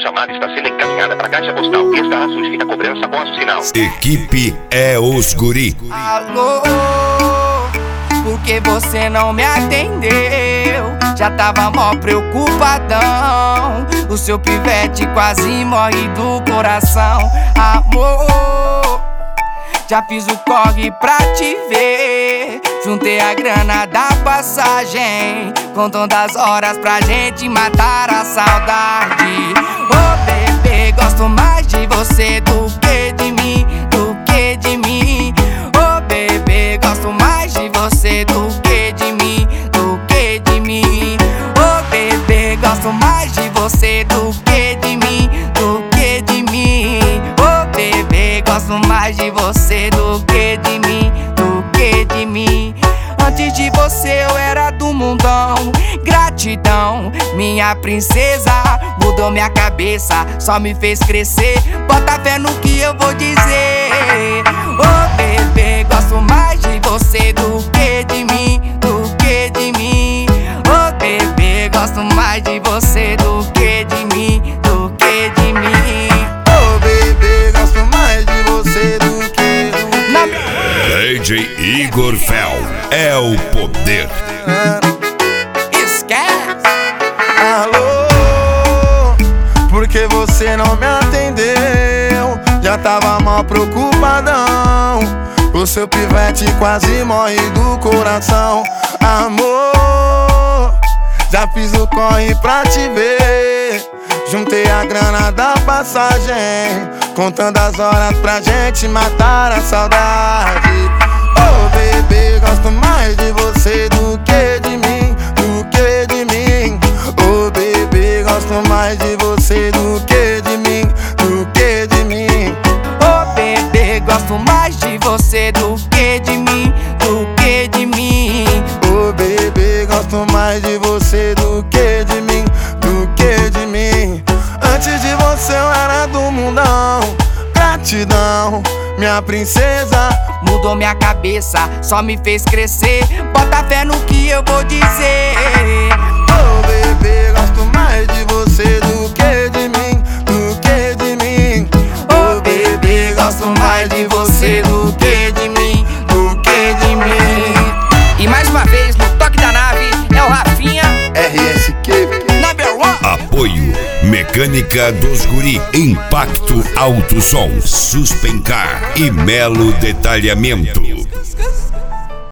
chamada está sendo encaminhada para a caixa postal e estará sujeita a cobrança após o sinal. Equipe é os guri. Alô, por que você não me atendeu? Já tava mó preocupadão. O seu pivete quase morre do coração. Amor, já fiz o corre pra te ver. Juntei a grana da passagem, contando as horas pra gente matar a saudade. Oh bebê, gosto mais de você do que de mim, do que de mim. Oh bebê, gosto mais de você do que de mim, do que de mim. Oh bebê, gosto mais de você do que de mim, do que de mim. Oh bebê, gosto mais de você do que de mim, do que de mim. Antes de você eu era do mundão. Gratidão, minha princesa, mudou minha cabeça, só me fez crescer. Bota fé no que eu vou dizer. Oh bebê, gosto mais de você do que de mim, do que de mim. Oh bebê, gosto mais de você do que de mim, do que de mim. Oh bebê, gosto mais de você do que de mim. DJ Igor Fel é o poder. Esquece. Alô, por que você não me atendeu? Já tava mal preocupadão. O seu pivete quase morre do coração. Amor, já fiz o corre pra te ver. Juntei a grana da passagem, contando as horas pra gente matar a saudade. Oh bebê, gosto mais de você do que de mim, do que de mim. Oh bebê, gosto mais de você do que de mim, do que de mim. Oh bebê, gosto mais de você do que de mim, do que de mim. Oh bebê, gosto mais de você do que de mim, do que de mim. Antes de você eu era do mundão. Gratidão, minha princesa, mudou minha cabeça, só me fez crescer. Bota fé no que eu vou dizer. oh bebê, gosto mais de você do que de mim, do que de mim. Oh bebê, gosto mais de você do que de mim, do que de mim. E mais uma vez, no toque da nave, é o Rafinha RSQ Number One. Apoio Mecânica dos Guri, Impacto Alto Som, Suspencar e Melo Detalhamento.